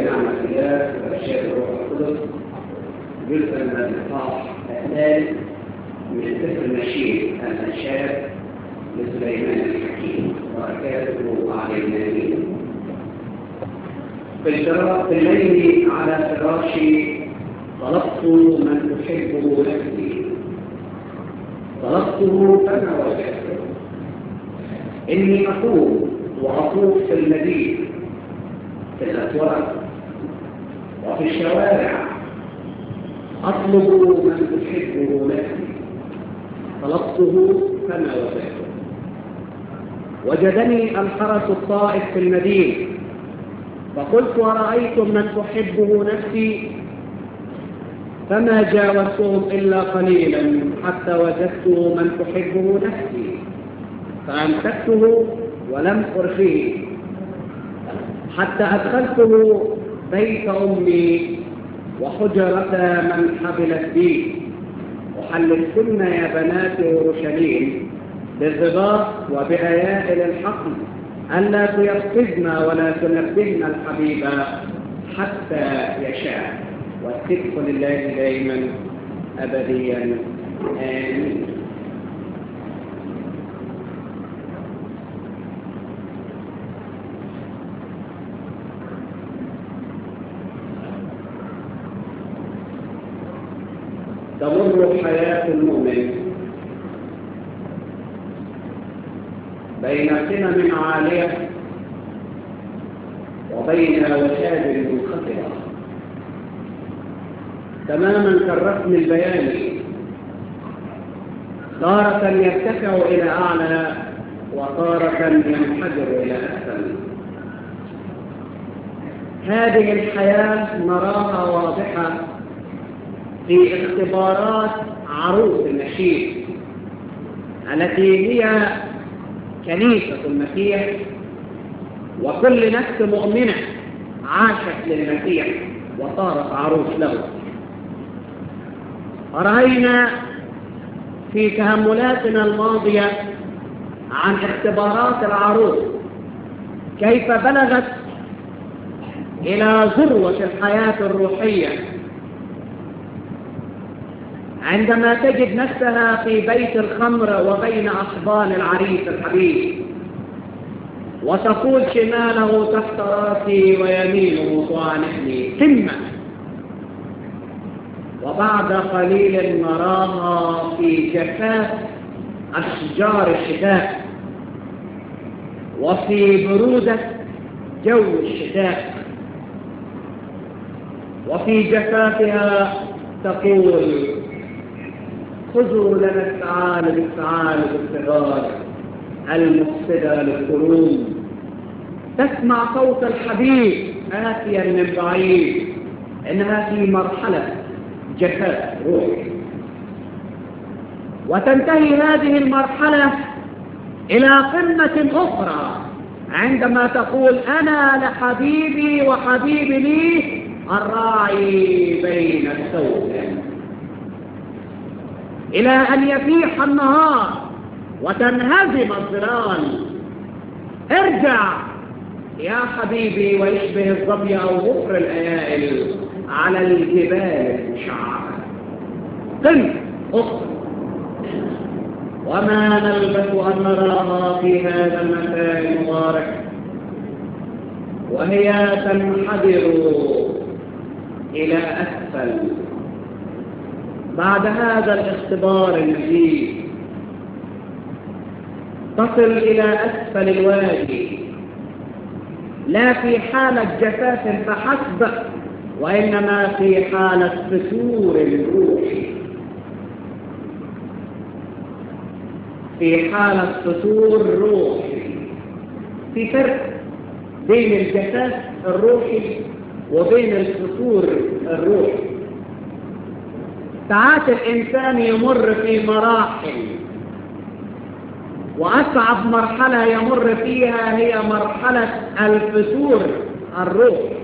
ونعمة الله وإرشاد الروح القدس جزءا من الإصحاح الثالث من سفر النشيد الأنشاد لسليمان الحكيم وبركاته علينا. في الليل على فراشي طلبت من تحبه نفسي، طلبته فما وجدته. إني أقوم وأطوف في المدينة، في الأسواق وفي الشوارع، أطلب من تحبه نفسي، طلبته فما وجدته. وجدني الحرس الطائف في المدينة، فقلت ورأيتم من تحبه نفسي، فما جاوزتهم إلا قليلا حتى وجدت من تحبه نفسي، فأمسكته ولم أرخيه حتى أدخلته بيت أمي وحجرة من حبلت بي، وحللتن يا بنات أورشليم بالضباط وبآيائل الحقل ألا تيقظن ولا تنبهن الحبيب حتى يشاء. والصدق لله دائما أبديا آمين. تمر حياة المؤمن بين قمم عالية وبين وشاد منخفضة، تماما كالرسم البياني، تارة يرتفع إلى أعلى وتارة ينحدر إلى أسفل. هذه الحياة نراها واضحة في اختبارات عروس النشيد التي هي كنيسة المسيح، وكل نفس مؤمنة عاشت للمسيح وصارت عروس له. رأينا في تأملاتنا الماضية عن اختبارات العروس كيف بلغت إلى ذروة الحياة الروحية عندما تجد نفسها في بيت الخمر وبين أحضان العريس الحبيب، وتقول شماله تحت راسي ويمينه طعنتني قمة. وبعد قليل نراها في جفاف أشجار الشتاء وفي برودة جو الشتاء، وفي جفافها تقول خذوا لنا الثعالب الثعالب الصغار المفسدة للقلوب. تسمع صوت الحبيب آتيا من بعيد، إنها في مرحلة جفاف روحي، وتنتهي هذه المرحلة إلى قمة أخرى عندما تقول أنا لحبيبي وحبيبي لي الراعي بين السوق، إلى أن يفيح النهار وتنهزم الظلال. ارجع يا حبيبي ويشبه الظبي أو غفر الأيائل على الجبال المشعرة. قم أخرى، وما نلبث أن نراها في هذا المكان المبارك وهي تنحدر إلى أسفل بعد هذا الاختبار المجيد، تصل إلى أسفل الوادي، لا في حالة جفاف فحسب، وإنما في حالة فتور الروح، في حالة فتور روحي. في فرق بين الجفاف الروحي وبين الفتور الروحي. ساعات الإنسان يمر في مراحل، وأصعب مرحلة يمر فيها هي مرحلة الفتور الروحي.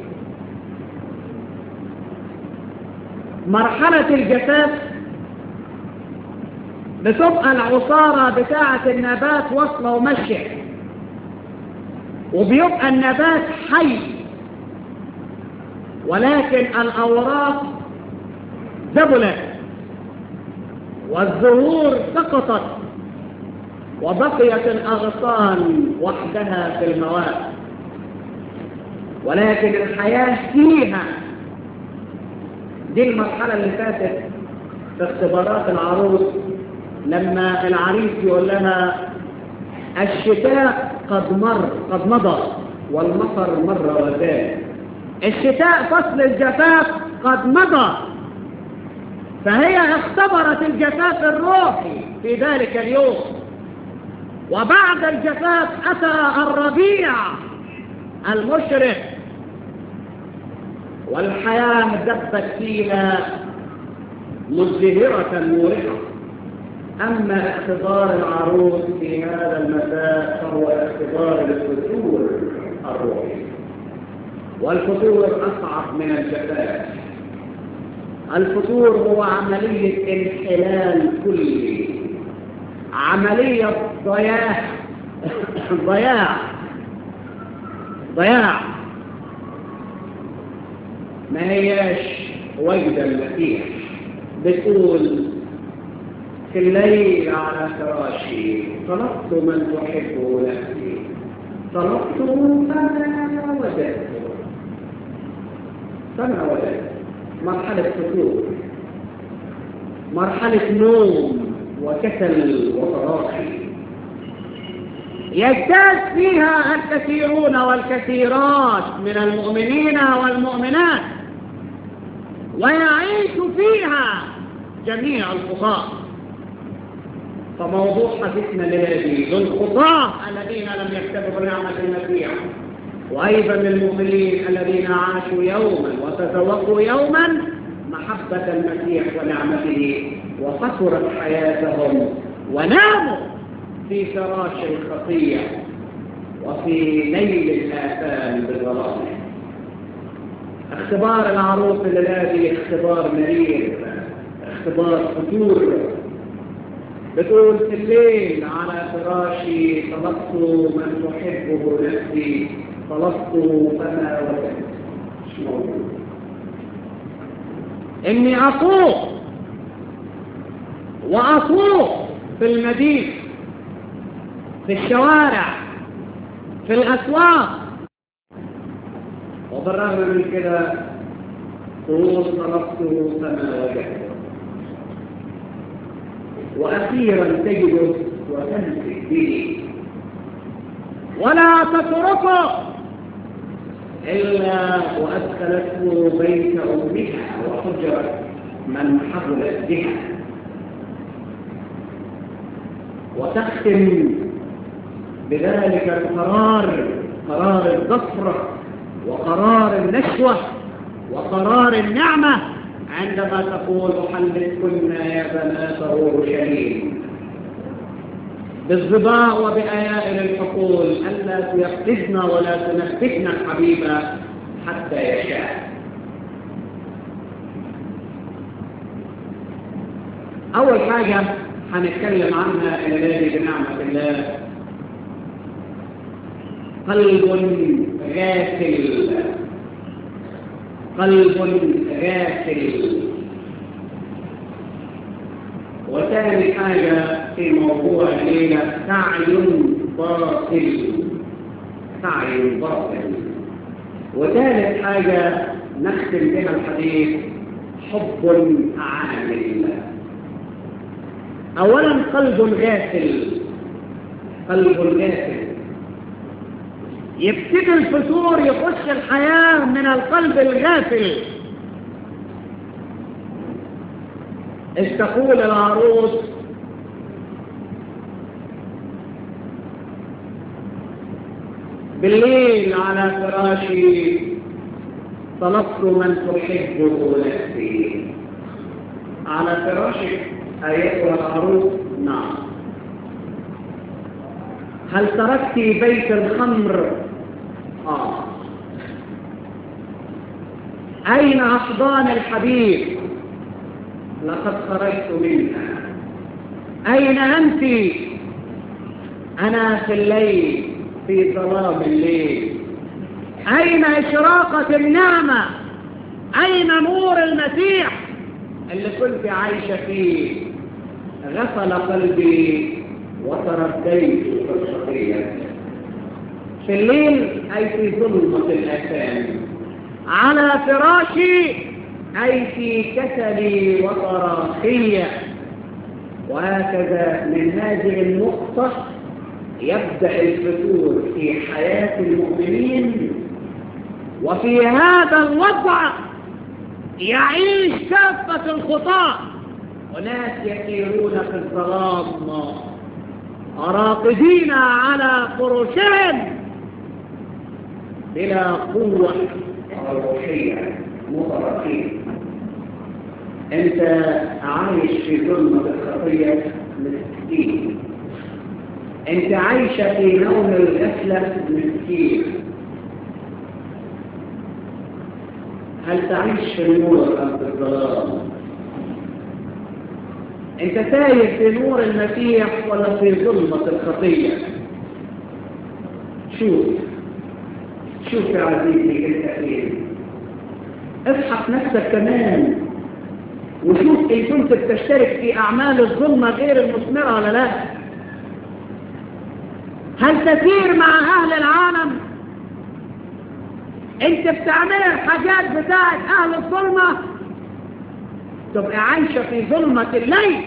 مرحلة الجفاف بتبقى العصارة بتاعة النبات واصلة وماشية، وبيبقى النبات حي ولكن الأوراق ذبلت والزهور سقطت وبقيت الأغصان وحدها في المواء، ولكن الحياة فيها. دي المرحلة اللي فاتت في اختبارات العروس، لما العريس يقول لها الشتاء قد مضى والمطر مر وزال. الشتاء فصل الجفاف قد مضى، فهي اختبرت الجفاف الروحي في ذلك اليوم، وبعد الجفاف أتى الربيع المشرق والحياة دبت فيها مزدهرة مورقة. أما اختبار العروس في هذا المساء فهو اختبار الفتور الروحي، والفتور أصعب من الجفاف. الفتور هو عملية انحلال كلي، عملية ضياع ما هياش وجد المسيح. بتقول في الليل على فراشي طلبت من تحبه نفسي، طلبته فما وجدته. مرحلة فتور، مرحلة نوم وكسل وتراخي يجتاز فيها الكثيرون والكثيرات من المؤمنين والمؤمنات، ويعيش فيها جميع الخطاة. فموضوع حديثنا للذي للخطاة الذين لم يكتبوا نعمة المسيح، وأيضا للمؤمنين الذين عاشوا يوما وتذوقوا يوما محبة المسيح ونعمته وقصرت حياتهم وناموا في فراش الخطية وفي ليل الآثام بالظلام. اختبار العروس الذي اختبار مرير، اختبار فتور. بتقول في الليل على فراشي طلبت من تحبه نفسي، طلبت فما وجدت. مش موجود. إني أطوف وأطوف في المدينة، في الشوارع، في الأسواق، وبالرغم من كده تقول طلبته فما وجدته. وأخيرا تجده وتمسك به ولا تتركه إلا وأدخلته بيت أمها وحجرت من حضلت بها. وتختم بذلك القرار، قرار الظفر وقرار النشوة وقرار النعمة، عندما تقول أحلفكن يا بنات أورشليم بالظباء وبآيائل الحقول ألا تيقظن ولا تنفذن الحبيب حتى يشاء. أول حاجة هنتكلم عنها الذي بنعمة الله قلب غافل. قلب غافل. وثاني حاجة في موضوع الليلة سعي باطل. سعي باطل. وثالث حاجة نختم بها الحديث حب عامل. أولا قلب غافل. قلب غافل يبتدي الفتور يخش الحياة من القلب الغافل. إذ تقول العروس بالليل على فراشي طلبت من تحبه نفسي. على فراشك أيتها العروس؟ نعم. هل تركت بيت الخمر؟ أين أحضان الحبيب؟ لقد خرجت منها. أين أنت؟ أنا في الليل، في ظلام الليل. أين إشراقة النعمة أين نور المسيح اللي كنت عايشة فيه؟ غسل قلبي وترديت في الخطية. في الليل أي في ظلمة الآثام، على فراشي أي في كسلي وصراخية. وهكذا من هذه النقطة يبدأ الفتور في حياة المؤمنين، وفي هذا الوضع يعيش كافة الخطاة. وناس يسيرون في الظلام راقدين على فرشهم بلا قوة روحية مترقين. انت عايش في ظلمة الخطية مسكين، انت عايشة في نوم الغفلة مسكين. هل تعيش في النور أم في الظلام؟ انت ساير في نور المسيح ولا في ظلمة الخطية؟ شوف يا عزيزي الكريم، اصحف نفسك كمان وشوف إن كنت بتشترك في أعمال الظلمة غير المثمرة ولا لا. هل تسير مع أهل العالم؟ انت بتعمل الحاجات بتاعت أهل الظلمة، تبقى عايشة في ظلمة الليل،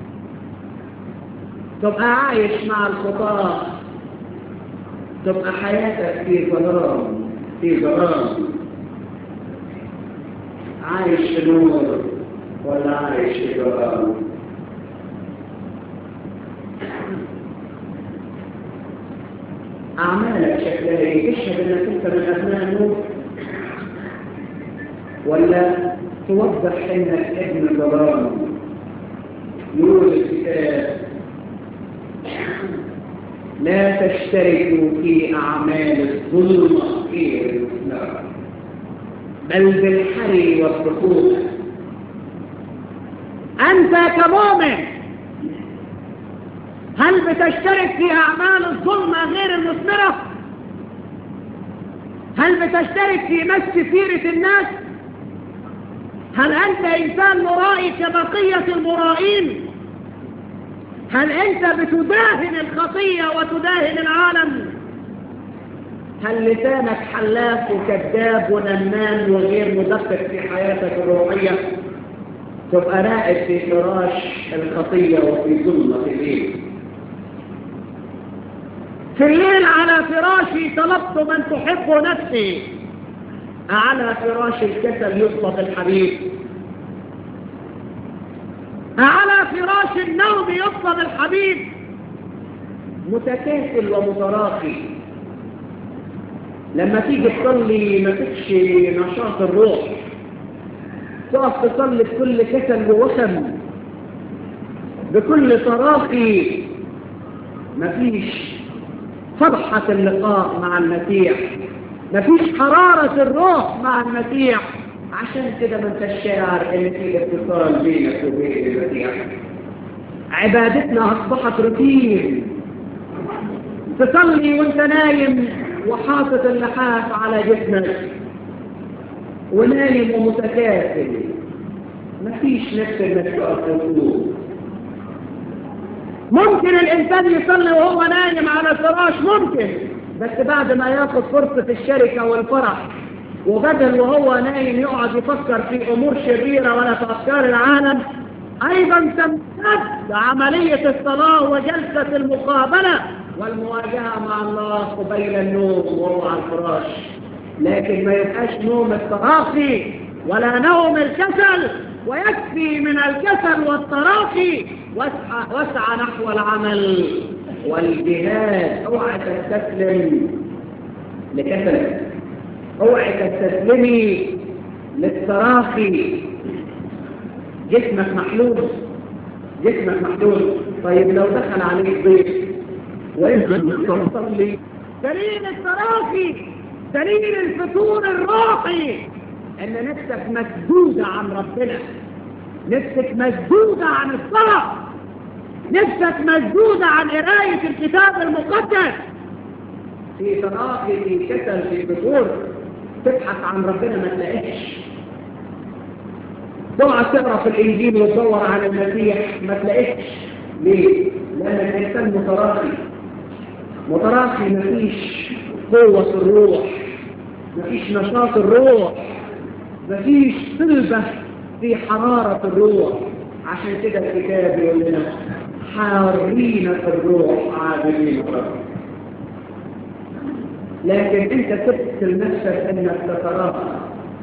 تبقى عايش مع الخطاة، تبقى حياتك في ظلام. عايش في نور ولا عايش في ظلام؟ أعمالك شكلها ايه؟ تشهد انك انت من أبناء النور ولا توضح انك ابن ظلام؟ يقول الكتاب لا تشتركوا في أعمال الظلمة غير المثمرة بل بالحري والسقوط. أنت كمؤمن هل بتشترك في أعمال الظلمة غير المثمرة؟ هل بتشترك في مس سيرة الناس؟ هل أنت إنسان مرائي كبقية المرائين؟ هل أنت بتداهن الخطية وتداهن العالم؟ هل لسانك حلاف وكذاب ونمام وغير مدقق في حياتك الروحية؟ تبقى راقد في فراش الخطية وفي ظلمة الليل. في الليل على فراشي طلبت من تحب نفسي، على فراش الكسل يطلب الحبيب، على فراش النوم يطلب الحبيب. متكاسل ومتراخي، لما تيجي تصلي ما فيكش نشاط الروح، تقف تصلي بكل كسل ووسم، بكل تراخي، ما فيش فرحة اللقاء مع المسيح، ما فيش حرارة الروح مع المسيح. عشان كده ما انتش شاعر ان في اتصال بينك وبين المسيح. عبادتنا اصبحت روتين، تصلي وانت نايم وحاطط اللحاف على جسمك ونايم ومتكاسل، مفيش نفس انك تقف وتقوم. ممكن الانسان يصلي وهو نايم على فراش، ممكن، بس بعد ما ياخد فرصة الشركة والفرح، وبدل وهو نايم يقعد يفكر في امور شريرة ولا في افكار العالم. ايضا تمتد عملية الصلاة وجلسة المقابلة والمواجهة مع الله قبيل النوم وهو على الفراش، لكن ما يبقاش نوم التراخي ولا نوم الكسل. ويكفي من الكسل والتراخي واسعى نحو العمل والجهاد. اوعى تستسلم لكسلك، اوعى تستسلمي للتراخي. جسمك محلول، جسمك محلول. طيب لو دخل عليك ضيف وانت بتصلي، دليل التراخي، دليل الفتور الروحي ان نفسك مسدودة عن ربنا، نفسك مسدودة عن الصلاة، نفسك مسدودة عن قراية الكتاب المقدس. في تراخي، في كسل، في فتور، تبحث عن ربنا ما تلاقيش، تقعد تقرا في الانجيل وتدور على المسيح ما تلاقيش. ليه؟ لان الانسان متراخي، مفيش قوه الروح، مفيش نشاط الروح، مفيش صلبه في حراره الروح. عشان كده الكتاب يقول لنا حارين في الروح عابدين الرب. لكن انت سبت لنفسك انك تتراخى،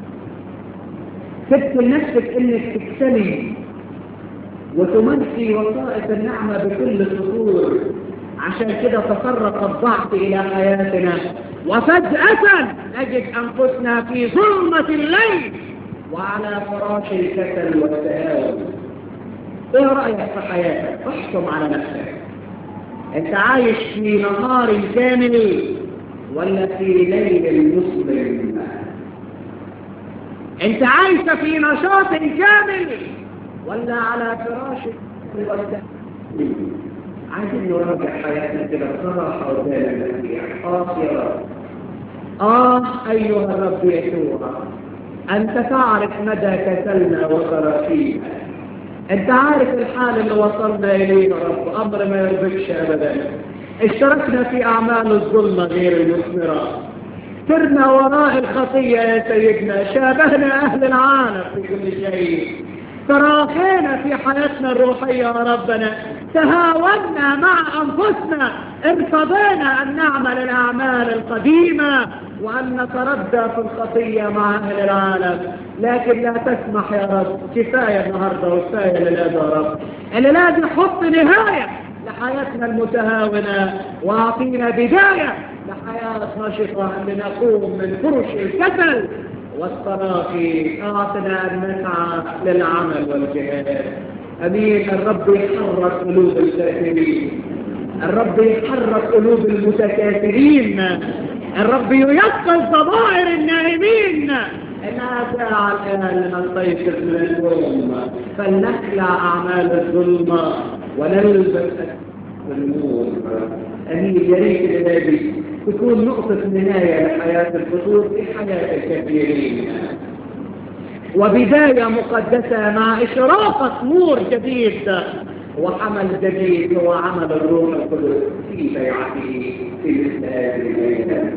سبت لنفسك انك تكتمي وتمنسي وسائط النعمة بكل سطور. عشان كده تطرق الضعف الى حياتنا، وفجأة نجد انفسنا في ظلمة الليل وعلى فراش الكسل والتهاون. ايه رأيك في حياتك؟ احكم على نفسك. انت عايش في نهار كامل ولا في ليل مظلم؟ انت عايش في نشاط كامل ولا على فراشك؟ عايزين نراجع حياتنا كده بصراحة قدام المسيح. يا رب، أيها الرب يسوع، أنت تعرف مدى كسلنا وتراخينا. أنت عارف الحال اللي وصلنا إليه يا رب، أمر ما يرضيكش أبدا. اشتركنا في أعمال الظلمة غير المثمرة، سرنا وراء الخطية يا سيدنا، شابهنا أهل العالم في كل شيء، تراخينا في حياتنا الروحية يا ربنا، تهاونا مع أنفسنا، ارتضينا أن نعمل الأعمال القديمة وأن نتردى في الخطية مع أهل العالم. لكن لا تسمح يا رب، كفاية النهاردة وكفاية للأبد يا رب، اللي لازم حط نهاية لحياتنا المتهاونة، وأعطينا بداية لحياة نشطة لنقوم من فرش الكسل والتراخي. أعطنا أن نسعى للعمل والجهاد. أمين. الرب يحرك قلوب الكافرين، الرب يحرك قلوب المتكاثرين، الرب ييقظ ضمائر النائمين. إنها ساعة الآن لنستيقظ من النوم، فلنخلع أعمال الظلمة ونلبس النور. أمين. يا ريت الإلهي تكون نقطة نهاية لحياة الفتور في حياة الكثيرين، وبداية مقدسة مع إشراقة نور جديد وعمل جديد هو عمل الروح القدس في بيعته في مثل هذه الليلة.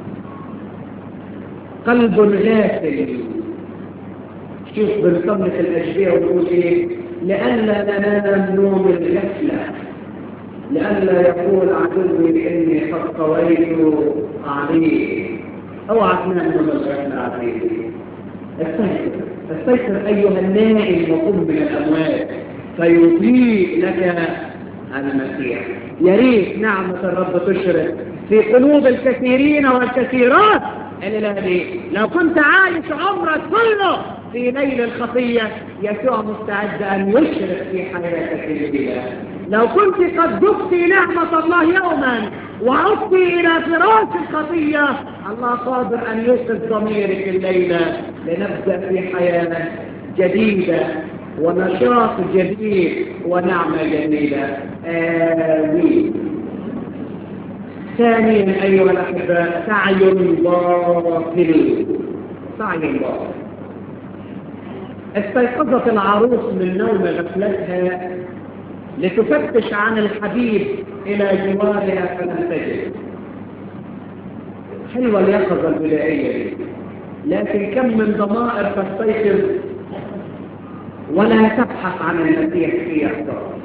قلب غافل. شوف بنصنف الأشبيه ونقول إيه؟ لئلا ننام نوم الغفلة، لئلا يقول عدوي إني قد طويت عليه. اوعى تنام نوم الغفلة عليه. استيقظ أيها النائم وقم من الأموات فيضيء لك المسيح. يا ريت نعمة الرب تشرق في قلوب الكثيرين والكثيرات الليلة. لو كنت عايش عمرك كله في ليل الخطية، يسوع مستعد أن يشرق في حياتك الليلة. لو كنت قد ذقت نعمة الله يوما وعدت إلى فراش الخطية، الله قادر أن يوقظ ضميرك الليلة لنبدأ في حياة جديدة ونشاط جديد ونعمة جديدة. آمين. ثانيا أيها الأحباء، سعي باطل. سعي باطل. استيقظت العروس من نوم غفلتها لتفتش عن الحبيب إلى جوارها فلم تجد. حلوة اليقظة البدائية دي، لكن كم من ضمائر تستيقظ ولا تبحث عن المسيح في إحضار،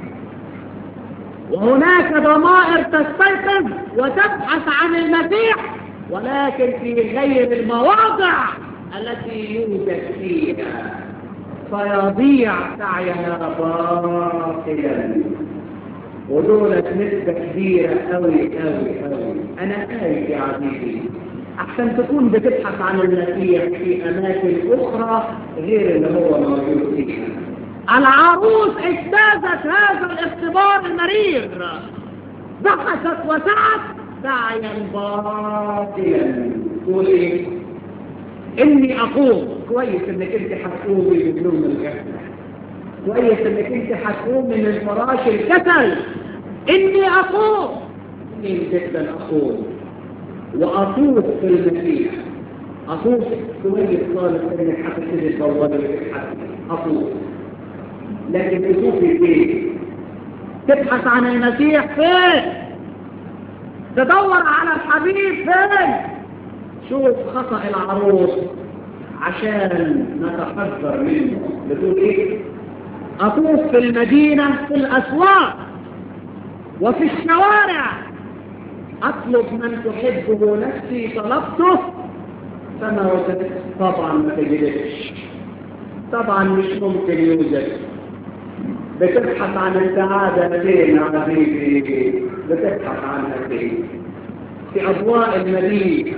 وهناك ضمائر تستيقظ وتبحث عن المسيح ولكن في غير المواضع التي يوجد فيها، فيضيع سعيها باطلا. ودولت نسبة كبيرة أوي. أنا خايف يا عزيزي أحسن تكون بتبحث عن المسيح في أماكن أخرى غير اللي هو موجود فيها. العروس اجتازت هذا الاختبار المرير، بحثت وسعت سعيا باطلا. تقول ايه؟ اني اقوم. كويس انك انت هتقومي من نوم الغفله، كويس انك انت هتقومي من فراش الكسل. اني اقوم، اني جدا اقوم واطوف في المسيح أطوف كويس خالص إنك هتبتدي تدوري وتبحث، أطوف، لكن تشوفي فين؟ تبحث عن المسيح فين؟ تدور على الحبيب فين؟ شوف خطأ العروس عشان نتحذر منه. بتقول ايه؟ أطوف في المدينة في الأسواق وفي الشوارع أطلب من تحبه نفسي طلبته فما وجدت. طبعا ما تجدش، طبعا مش ممكن يوجد. بتبحث عن السعادة فين يا عزيزي؟ بتبحث عنها فين؟ في أضواء المدينة.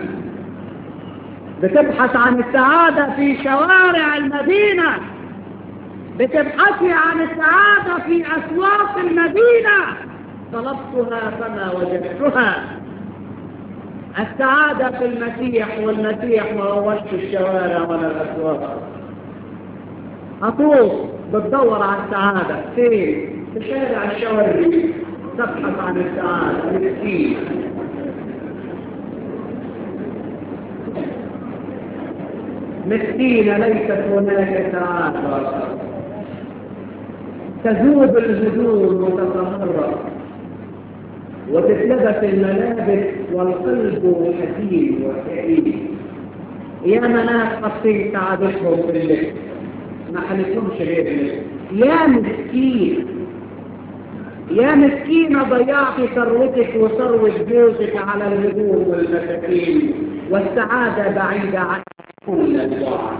بتبحث عن السعادة في شوارع المدينة. بتبحثي عن السعادة في أسواق المدينة. طلبتها فما وجدتها. السعادة في المسيح، والمسيح ما هوش في الشوارع ولا الأسواق. أطوف بتدور على السعادة فين؟ في شارع الشوارع تبحث عن السعادة. مسكين مسكينة ليست هناك سعادة. تذوب الهدوم وتتمرد وتتلبس الملابس والقلب حزين وكئيب. يا ناس قصين سعادتهم في اللبس، ما حلتهمش غير اللبس. يا مسكين، يا مسكينة ضيعتي ثروتك وثروة جوزك على الهدوم والمساكين، والسعادة بعيدة عن كل الدعاء.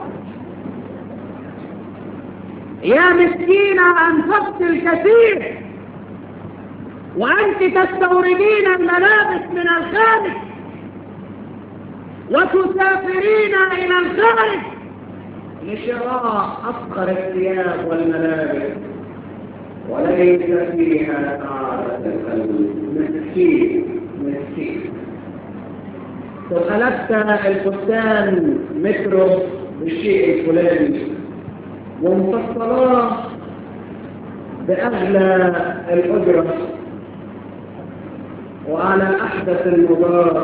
يا مسكينة أنفقت الكثير وأنت تستوردين الملابس من الخارج وتسافرين إلى الخارج لشراء أفخر الثياب والملابس وليس فيها سعادة القلب. مسكين مسكين. وخلقت الفستان مترو بالشيء الفلاني ومفصلاه بأغلى الأجرة وعلى أحدث المضاد،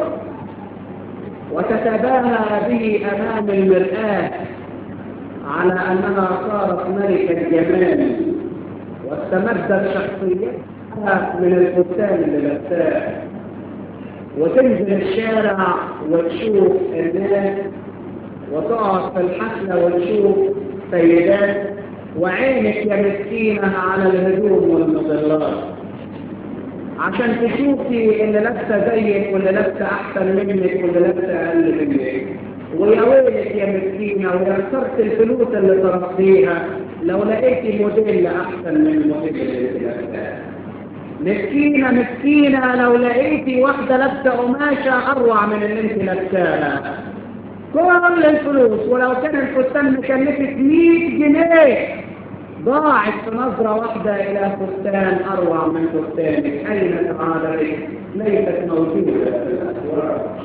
وتتباهى به أمام المرآة على أنها صارت ملكة جمال، واستمدت شخصيتها من الفستان اللي لبساه. وتنزل الشارع وتشوف الناس، وتقعد في الحفلة وتشوف سيدات، وعينك يا مسكينة على الهدوم والمظلات عشان تشوفي اللي لابسه زيك واللي لابسه احسن منك واللي لابسه اقل منك. ويا ويلك يا مسكينة، ويا خسرت الفلوس اللي صرفتيها لو لقيتي موديل احسن من الموديل اللي انت لابساه. مسكينة مسكينة لو لقيتي واحدة لابسه قماشة اروع من اللي انت لابساها. كل الفلوس ولو كان الفستان مكلفك 100 جنيه ضاعت في نظرة واحدة إلى فستان أروع من فستانك. أين سعادتك؟ ليست موجودة في الأسواق.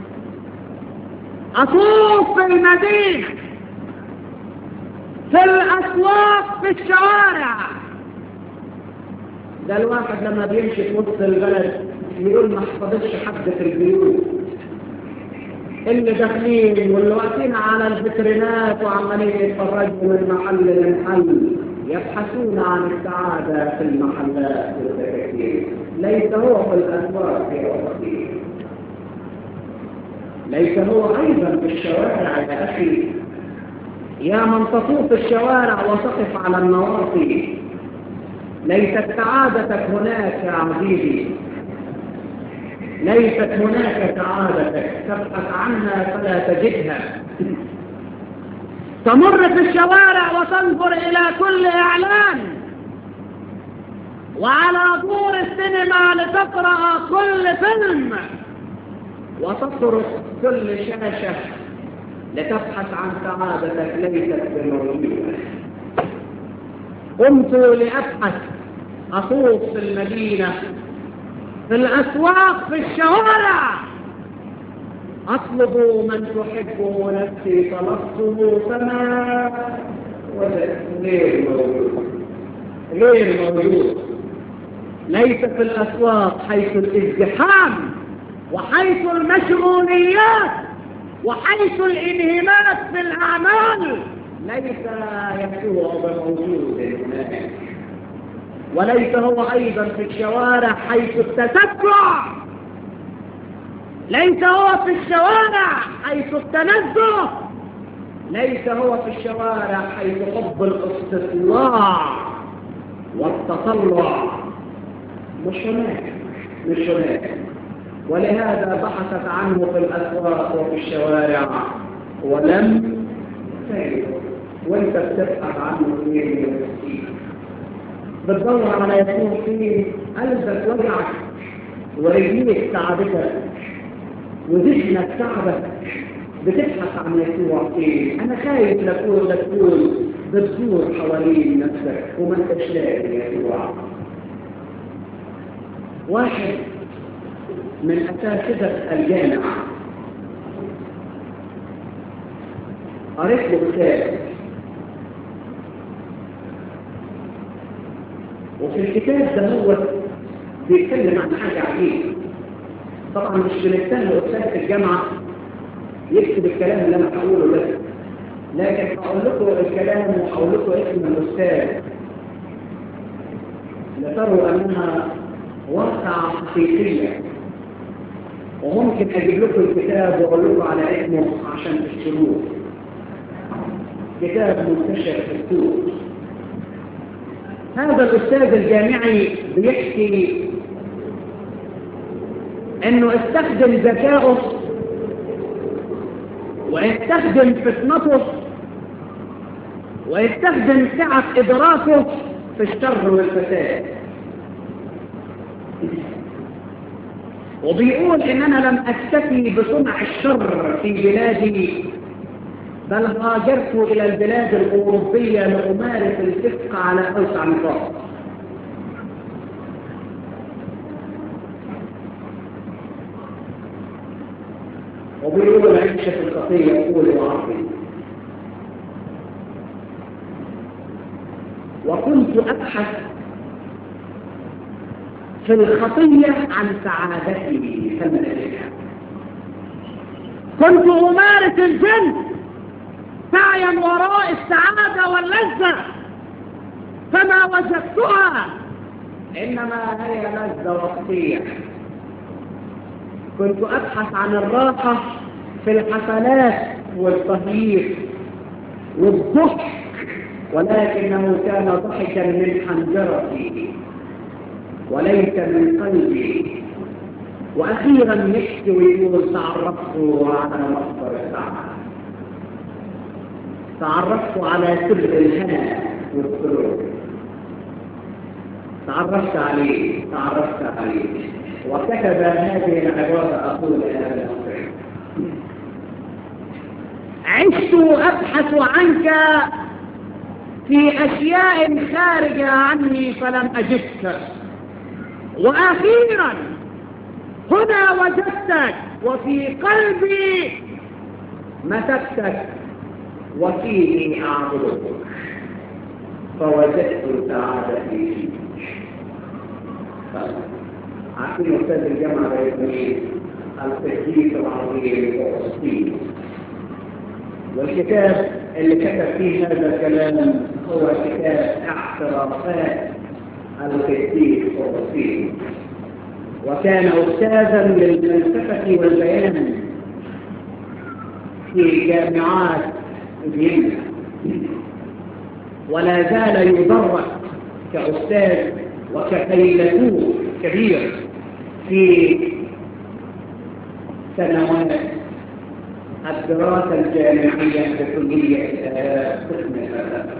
أطوف في المدينة، في الأسواق، في الشوارع. ده الواحد لما بيمشي في وسط البلد يقول ما حفظتش حد في البيوت، اللي داخلين واللي واقفين على الفيترينات وعمالين يتفرجوا من محل لمحل يبحثون عن السعادة في المحلات والدكاكين. ليس هو في الأسواق يا أخي، ليس هو أيضا في الشوارع يا أخي. يا من تطوف الشوارع وتقف على النواصي، ليست سعادتك هناك يا عزيزي، ليست هناك سعادتك. تبحث عنها فلا تجدها. تمر في الشوارع وتنظر إلى كل إعلان وعلى دور السينما لتقرأ كل فيلم وتطرق كل شاشة لتبحث عن سعادتك ليست بالموجودة. قمت لأبحث، أطوف في المدينة، في الأسواق، في الشوارع، أطلب من تحبه نفسي طلبته فما وجدت. غير موجود، غير موجود. ليس في الأسواق حيث الازدحام وحيث المشغوليات وحيث الانهماك في الأعمال ليس يسوع بموجود هناك، وليس هو أيضا في الشوارع حيث التتبع، ليس هو في الشوارع حيث التنزه، ليس هو في الشوارع حيث حب الاستطلاع والتطلع. مش هناك. ولهذا بحثت عنه في الأسواق وفي الشوارع ولم تجده. وانت بتبحث عنه فين؟ بتدور على يسوع فين؟ قلبك وجعك ورجليك تعبتك وذهنك تعبك، بتبحث عن يسوع فين؟ انا خايف لتكون بتدور حوالين نفسك وما انتش لاقي يسوع. واحد من اساتذه الجامعه قريت له كتاب، وفي الكتاب ده هو بيتكلم عن حاجه عجيبه. طبعا مش بنستنى استاذ الجامعه يكتب الكلام اللي انا هقوله ده، لكن هقول لكم الكلام وهقول لكم اسم الاستاذ لتروا انها واقعه حقيقيه، وممكن اجيب لكم الكتاب واقول لكم على اسمه عشان تشتروه. كتاب منتشر في السوق. هذا الاستاذ الجامعي بيحكي انه استخدم ذكائه ويستخدم فطنته ويستخدم سعة إدراكه في الشر والفساد، وبيقول إن أنا لم أكتفي بصنع الشر في بلادي، بل هاجرت إلى البلاد الأوروبية لأمارس الفسق على أوسع نطاق. وبيقول عيشة في الخطية يقول وعرفي، وكنت أبحث في الخطية عن سعادتي فلم أجدها. كنت أمارس الجنس سعيا وراء السعادة واللذة فما وجدتها، إنما هي لذة وقتية. كنت أبحث عن الراحة في الحفلات والتهييص والضحك، ولكنه كان ضحكا من حنجرتي وليس من قلبي. وأخيرا يحكي ويقول تعرفت على مصدر السعادة، تعرفت على سر الهنا والسرور، تعرفت عليه. وكتب هذه العبارة أقول هذا الأمر: عشت أبحث عنك في أشياء خارجة عني فلم أجدك، وأخيرا هنا وجدتك، وفي قلبي مسكتك، وفيه أعبدك، فوجدت سعادتي فيك. عارفين أستاذ الجامعة بيسميه التكليف العظيم والأسطير، والكتاب اللي كتب فيه هذا الكلام هو كتاب اعترافات التكليف والأسطير، وكان أستاذا للفلسفة والبيان في جامعات فيينا، ولا زال يدرس كأستاذ وكفيلسوف كبير في سنوات الدراسة الجامعية بكلية قسم الفلسفة.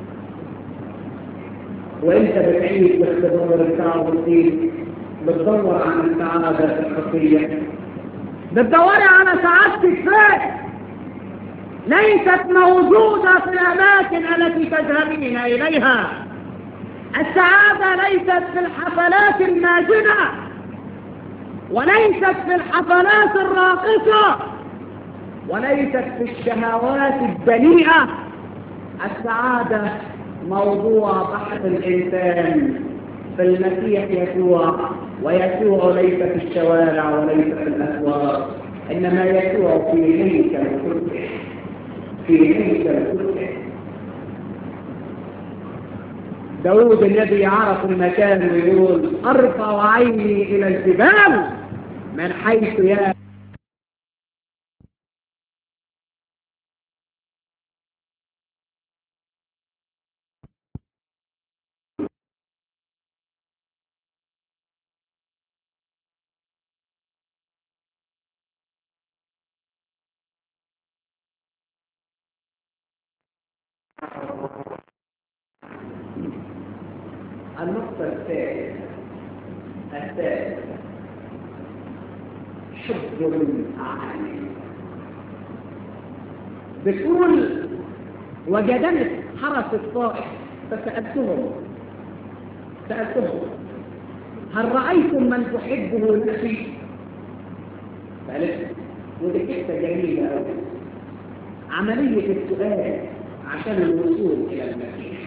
وانت بتعيش باختبار السعادة، بتدور عن السعادة الشخصية، بتدوري على سعادتك فين؟ ليست موجودة في الأماكن التي تذهبين إليها. السعادة ليست في الحفلات الماجنة، وليست في الحفلات الراقصة، وليست في الشهوات الدنيئة. السعادة موضوع بحث الإنسان في المسيح يسوع، ويسوع ليس في الشوارع وليس في الأسواق، إنما يسوع في هيكل القدس، في هيكل القدس. داود الذي عرف المكان ويقول أرفع عيني إلى الجبال من حيث يا النقطة الثالثة حب الأعالي. بتقول وجدني حرس الطائف فسألتهم هل رأيتم من تحبه نفسي؟ فقالت ودي حته جميله قوي، عمليه السؤال عشان الوصول الى المسيح.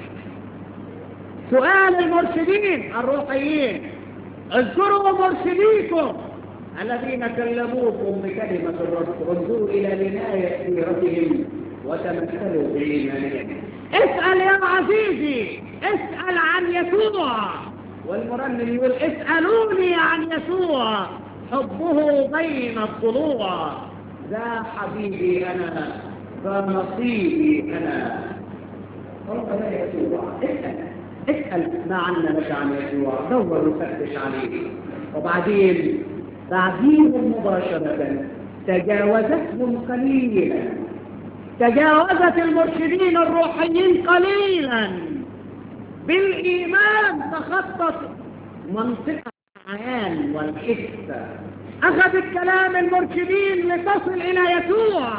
سؤال المرشدين الروحيين، اذكروا مرشديكم الذين كلموكم بكلمة الرب، انظروا إلى نهاية سيرتهم وتمثلوا بإيمانهم. اسأل يا عزيزي، اسأل عن يسوع. والمرنم يقول اسألوني عن يسوع حبه بين الضلوع، ذا حبيبي أنا ذا نصيبي أنا. قال يا يسوع اسأل ما عنا لك عن يسوع، دور وفتش عليه. وبعدين بعدين مباشرة تجاوزتهم قليلا، تجاوزت المرشدين الروحيين قليلا بالإيمان، تخطت منطقة العيان والحس، أخذت كلام المرشدين لتصل إلى يسوع.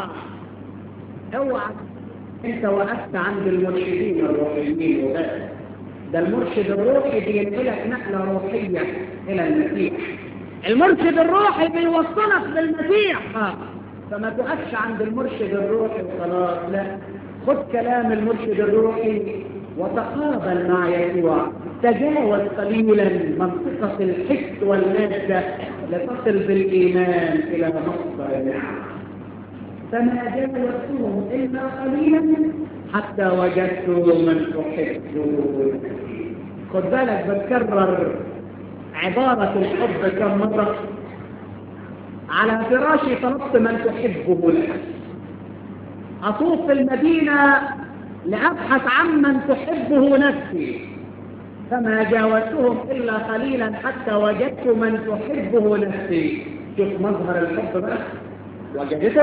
اوعى انت وقفت عند المرشدين الروحيين وبس، ده المرشد الروحي بينقلك نقلة روحية إلى المسيح. المرشد الروحي بيوصلك للمسيح، فما تقفش عند المرشد الروحي وخلاص، لا، خد كلام المرشد الروحي وتقابل مع يسوع، تجاوز قليلا منطقة الحس والمادة لتصل بالإيمان إلى مصدر النعمة. فما جاوزتهم إلا قليلا حتى وجدت من تحبه. خد بالك بتكرر عبارة الحب كم مرة. على فراشي طلبت من تحبه لك، أطوف في المدينة لأبحث عن من تحبه نفسي، فما جاوزتهم إلا قليلا حتى وجدت من تحبه نفسي. شوف مظهر الحب بقى، وجدته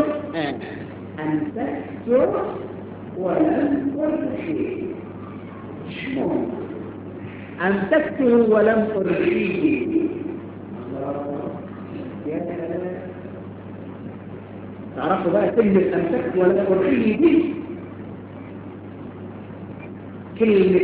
أمسكت ولم أرشيه. شنو أمسكته ولم أرشيه؟ تعرفوا بقى كلمة أمسكت ولم أرشيه دي كلمة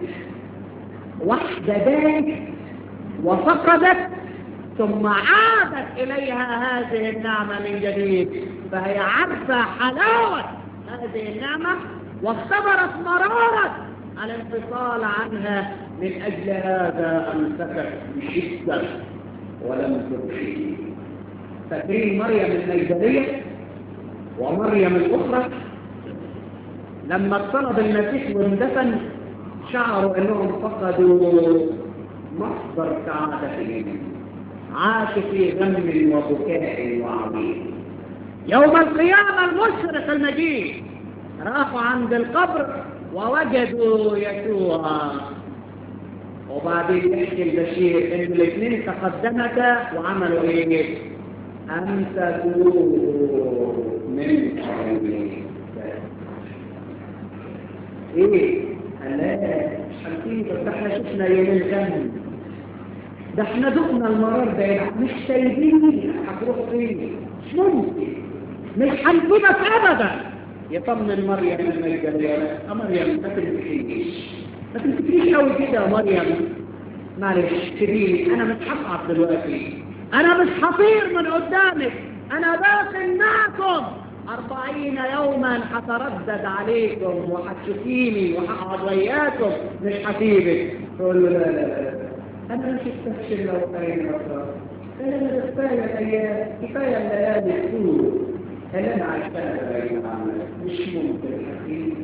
واحدة دانت وفقدت ثم عادت إليها هذه النعمة من جديد، فهي عارفة حلاوة هذه النعمة واختبرت مرارة الانفصال عنها، من أجل هذا أمسكت بشدة ولم ترشيه. فاكرين مريم المجدلية ومريم الأخرى لما اقترب المسيح واندفن شعروا أنهم فقدوا مصدر سعادتهم، عاشوا في غم وبكاء وعظيم. يوم القيامة المشرق المجيد راحوا عند القبر ووجدوا يسوع، وبعدين يحكي البشير ان الاثنين تقدمتا وعملوا ايه؟ امسكوه من حوله. ايه؟ لا مش حاسين، بس احنا شفنا يوم الغم ده، احنا دقنا المرار ده، مش سايبين هتروح فين؟ مش ممكن، مش هنسيبك ابدا. يطمن مريم المجدلية، مريم ما تمسكيش قوي كده يا مريم، معلش سيبيني، انا مش هصعد دلوقتي، انا مش هطير من قدامك، انا باق معكم 40 يوما هتردد عليكم وهتشوفيني وهقعد وياكم، مش هسيبك. تقول له لا انا مش استفشل لو كاين كفاية أيام، كفاية الليالي السور اللي أنا عشتها بعيد عنك، مش ممكن حقيقي.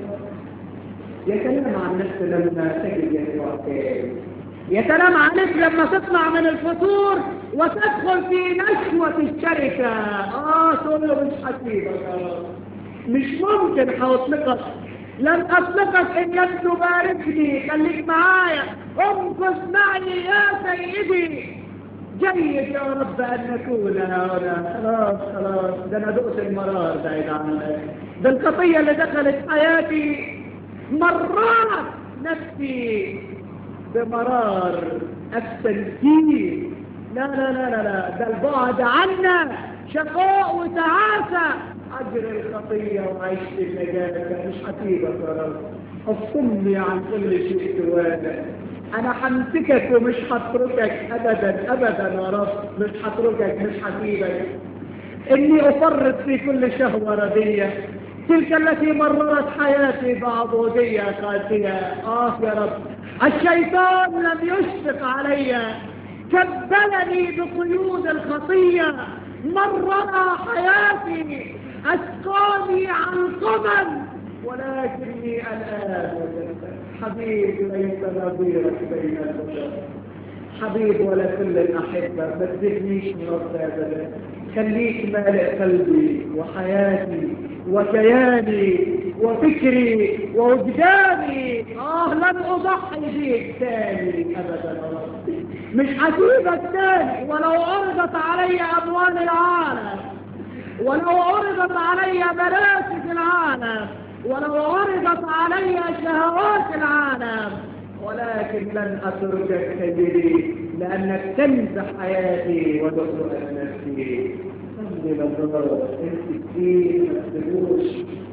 يا سلام عن نفسك لما تجد يسوع تاني، يا سلام عليك لما تطلع من الفطور وتدخل في نشوة الشركة. تقول له مش هسيبك يا رب، مش ممكن هطلقك، لن أطلقك إن لم تباركني، خليك معايا، انقذ معي يا سيدي. جيد يا رب أن نكون هنا. خلاص ده أنا دقت المرار بعيد عنك، ده الخطية اللي دخلت حياتي مرات نفسي بمرار التنكيل. لا لا لا لا لا، ده البعد عنا شقاء وتعاسة. أجر الخطية وعيشت النجاة، مش هسيبك يا رب، افصلني عن كل شيء سواك. أنا همسكك ومش هتركك أبدا أبدا يا رب، مش هتركك، مش هسيبك. إني أفرط في كل شهوة ردية، تلك التي مررت حياتي بعبودية قاسية. يا رب، الشيطان لم يشفق علي، كبلني بقيود الخطية، مرر حياتي، أسقاني عن قمم، ولكني الآن حبيب ليس نظيرك بين البشر. حبيب ولا كل الأحبة، ما تزيدنيش من رب أبدا، خليك مالئ قلبي وحياتي وكياني وفكري ووجداني. لن أضحي بيك تاني أبدا يا رب، مش هسيبك تاني، ولو عرضت علي أموال العالم، ولو عرضت علي مراسك العالم، ولو عرضت علي شهوات العالم، ولكن لن أتركك سيدي، لأنك تمسح حياتي وتخلق نفسي. صلي بالنظر السكين ما تدوش،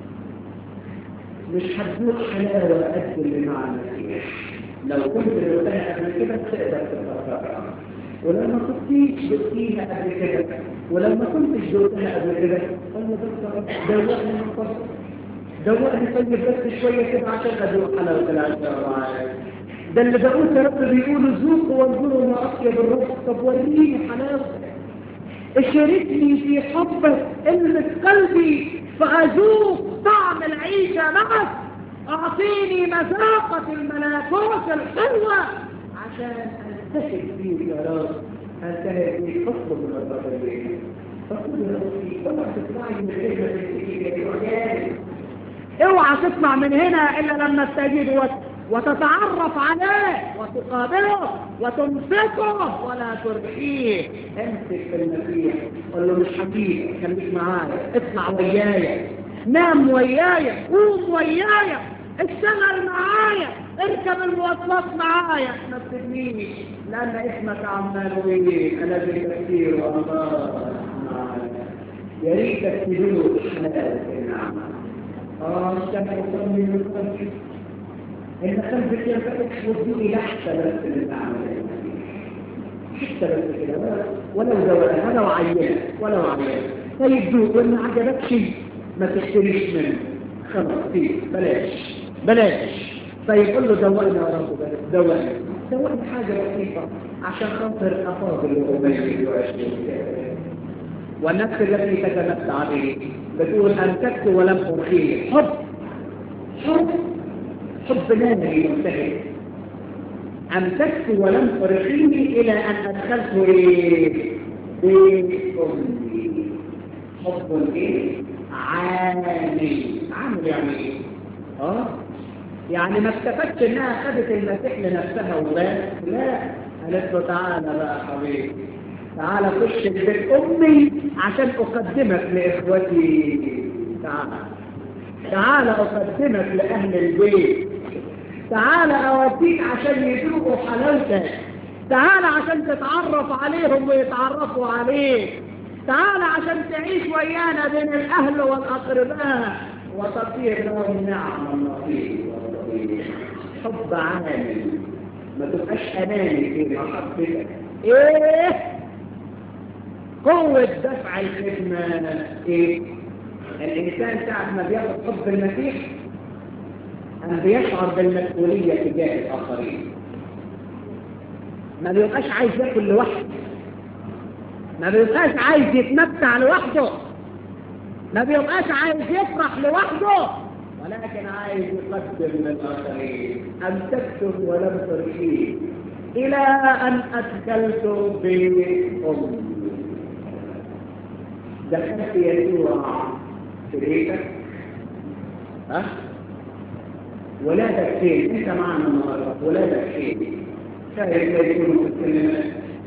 مش هتدوق حلاوة قد اللي مع المسيح. لو كنت دوقتها قبل كده تقدر تتفرع، ولو ما كنتيش دوقتيها قبل كده، ولو ما كنتش دوقتها قبل كده، قلنا دوقني من فضلك، دوقني طيب بس شوية كده عشان أدوق حلاوة العشاء معاك. ده اللي داود يا رب بيقولوا ذوقوا وانظروا ما أطيب الروح. طب وريني حلاوتك، اشاركني في حبك، المس قلبي فأذوق طعم العيشة معك، أعطيني مذاقة الملكوت الحلوة عشان ألتهب فيك يا رب، ألتهب فيك. اطلب من الرب ليك، فقل يا ربي اوعى تسمعي من غير ما تنتهي، اوعى تسمع من هنا إلا لما تستجيب وتتعرف عليه وتقابله وتمسكه ولا ترخيه. امسك في المسيح، قل له مش حبيبي، خليك معايا، اطلع ويايا، نام ويايا، قوم ويايا، اشتغل معايا، اركب المواصلات معايا، ما تسيبنيش، لأن اسمك عمال ويلي أنا بالكثير والله معايا. يا ريتك تدوق حلاوة النعمة. اشتغل وصلي من قلبي، إن قلبك ينفتح وتدوقي لحظة بس من النعمة، حتى بس كده، ولو دواء ولو عينة ولو عينة. طيب دوق، وإن عجبك شيء ما تشتريش منه، خلاص فيه، بلاش. طيب قل له دوقنا يا رب، دوقنا حاجة بسيطة عشان خاطر أفاضل وأميز وأشتري. والنفس التي تتمتع به بتقول أمسكت ولم أرخيه. حب نادري منتهي. أمسكت ولم أرخيه إلى أن أدخلت بيت أمي. حب عامل يعني إيه؟ يعني ما استفدت إنها خدت المسيح لنفسها وبس، لا، قالت له تعالى بقى حبيبي، تعالى خش بيت أمي عشان أقدمك لإخوتي. تعالى أقدمك لأهل البيت، تعالى أوديك عشان يذوقوا حلاوتك، تعالى عشان تتعرف عليهم ويتعرفوا عليك، تعالى عشان تعيش ويانا بين الأهل والأقرباء وتصير لهم نعمة النصيب. حب عامل، ما تبقاش أناني في محبتك. قوة دفع الخدمة الإنسان ساعة ما بياخد حب المسيح أن بيشعر بالمسؤولية تجاه الآخرين، ما بيبقاش عايز ياكل لوحده، ما بيبقاش عايز يتمتع لوحده، ما بيبقاش عايز يفرح لوحده، ولكن عايز يقدم للآخرين. أن تكتب ولم ترشيد إلى أن أدخلت بيت أمي. دخلت يسوع في بيتك، ولادك فين؟ أنت معنا النهارده، ولادك فين؟ خايف لا يكونوا في الكلمات،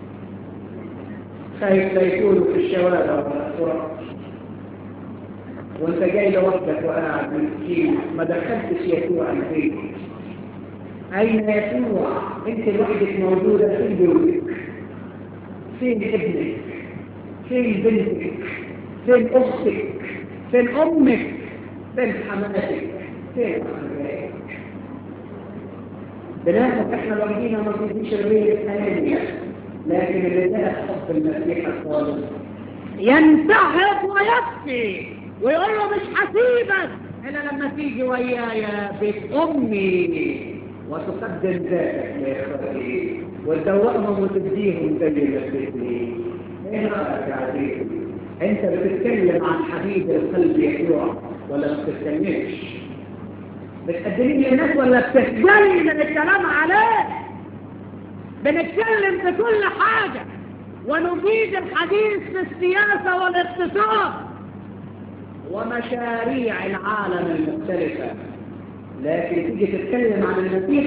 خايف لا يكونوا في الشوارع والأسواق، وانت جاي لوحدك وقاعد مسكين ما دخلتش يسوع البيت. أين يسوع؟ أنت لوحدك موجودة في بيتك. فين ابنك؟ فين بنتك؟ فين أختك؟ فين أمك؟ فين حماتك؟ فين أخواتك؟ بناخد احنا لوحدينا ما فيش البيت ثانية، لكن اللي ده حب المسيح الخالص ينتهض ويبكي ويقول له مش هسيبك إلا لما تيجي ويايا بيت أمي وتقدم ذاتك لإخوتي وتدوقهم وتديهم زي ما تدي. إيه رأيك يا عزيزي؟ أنت بتتكلم عن حبيب القلب يسوع ولا ما بتتكلمش؟ بتقدمين للناس ولا بتخجلي من الكلام عليه؟ بنتكلم في كل حاجة ونجيد الحديث في السياسة والاقتصاد ومشاريع العالم المختلفة، لكن تيجي تتكلم عن المسيح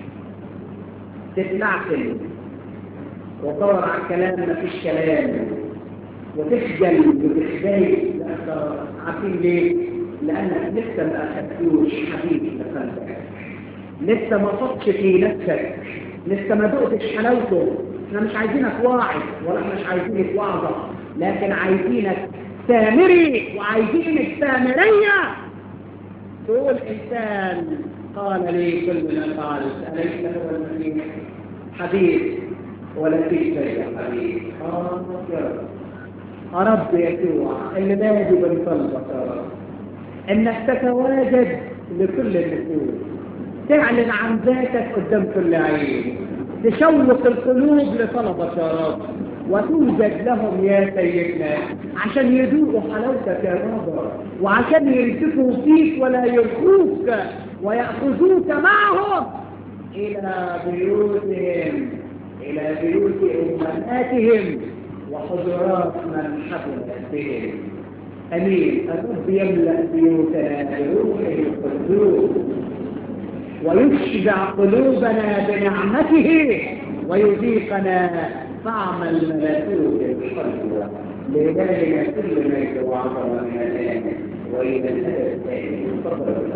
تتلعثم وتدور على الكلام ما فيش كلام وتخجل وتخجل. عارفين ليه؟ لأنك لسه ما أخذتوش حبيب لقلبك، لسه ما فضش في نفسك، لسه ما دقتش حلاوته. احنا مش عايزينك واعظ ولا احنا مش عايزينك واعظة، لكن عايزينك سامري وعايزينك سامرية. تقول إنسان قال لي كل من قال أليس هو المسيح حبيب ولا فيش يا حبيب؟ يا رب يسوع اللي نادي بنطلبك يا رب انك تتواجد لكل النفوس، تعلن عن ذاتك قدام كل عين، تشوق القلوب لطلبك يا رب وتوجد لهم يا سيدنا عشان يذوقوا حلاوتك يا رب، وعشان يلتفوا فيك ولا يلقوك ويأخذوك معهم إلى بيوتهم، إلى بيوت أمهاتهم وحضرات من حفلت بهم. أمين. الرب يملأ بيوتنا بروحه القدوس ويشبع قلوبنا بنعمته ويذيقنا طعم الملكوت الحلو. لذلك كل ما يتوعظنا من الآن وإلى الأبد الثاني. تفضل.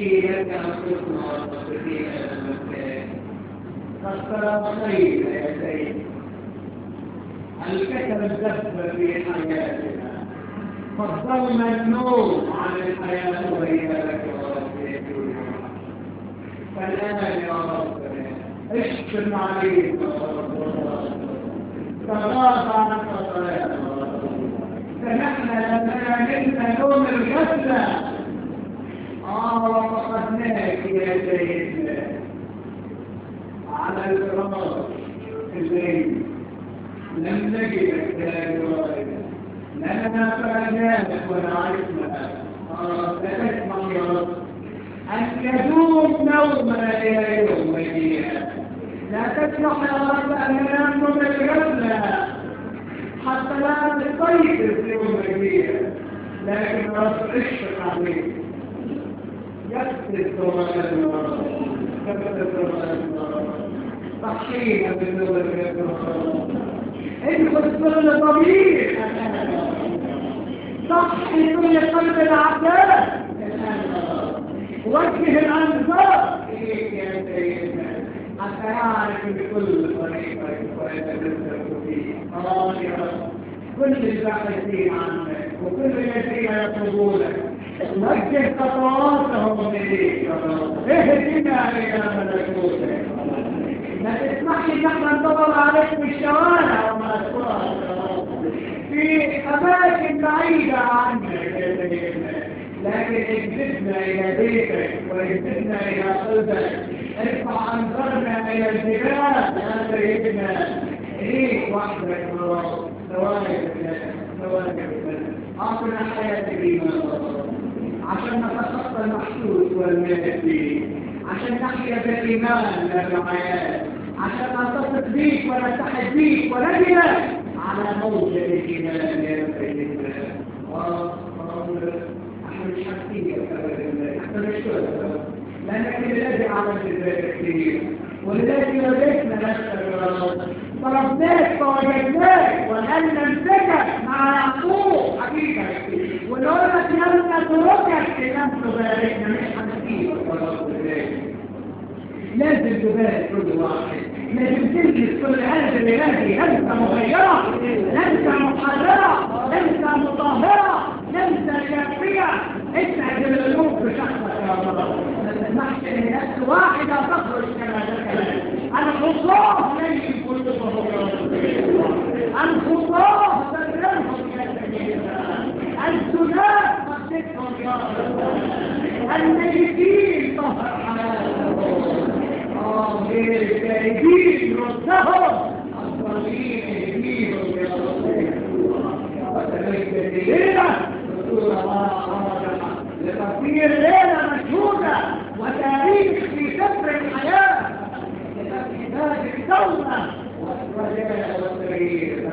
يكفي لك أنفسنا وتصديق المسيح فاختار خير يا سيدي الكتب الدفء في حياتنا فضلنا النوم عن الحياة وإياك ورسولك فالآن يا رب اشتم عليك تغاضى عن خطايانا فنحن لما نلنا نوم الغفلة وفقدناك يا سيدنا على الفراش الليل لم نجدك يا جوارك لنا فرجاتك ونعرفنا فتسمع يا رب أن يدوم نومنا إلى يوم الدين لا تسمح يا رب أن ننام نوم الغفلة حتى لا نسيطر في يوم الدين لكن رب اشفق عليك يكتب ضماننا كتب ضماننا تحقينا بالنور ادخل كل ضمير صحي كل قلب العباد وجه الانظار اليك يا سيدنا حتى يعرف بكل طريقه ويتمسك فيه يا رب كل الباحثين عنك وكل الذين يطلبونك وجه خطواتهم اليك يا رب اهدنا الى ملكوتك ما تسمحش ان احنا ندور عليك في الشوارع ومأسورة في اماكن بعيدة عنك يا سيدنا لكن اجذبنا الى بيتك واجذبنا الى قلبك ارفع انظارنا الى الجبال يا سيدنا اليك وحدك يا رب ثواني اعطنا حياة الايمان عشان نتخطى المحسوس والمادي عشان نحيا بالايمان لا بالحياه عشان نتصل بيك ونتحد بيك ونجد على موجة الايمان يا سيدنا احنا مش حاسين احنا نشكرك لانك الذي عملت ذلك كثير ولذلك وجدنا نفسك يا رب طلبناك فوجدناك ولن نمسكك مع يعقوب حقيقة ولو لك لم نتركك لم تباركنا مش هنسيبك يا رب لازم تبارك كل واحد لازم تلبس كل هذه الهادي لمسة مغيرة لمسة محررة لمسة مطهرة لمسة شافية اسعد القلوب بشخصك يا رب ما تسمحش ان نفس واحدة تخرج كما ذكرت الخطاه ليس كلهم يا رب الخطاه تدرهم يا سيدنا الزناد قدتهم يا رب الميتين طهر حياتهم غير الكائدين ردهم الصالحين اهديهم يا رب وتبيت ليلة رسول الله واضحة لتصير ليلة مشهودة وتاريخ في سفر الحياة لفتح باب الدولة والرجاء والتغيير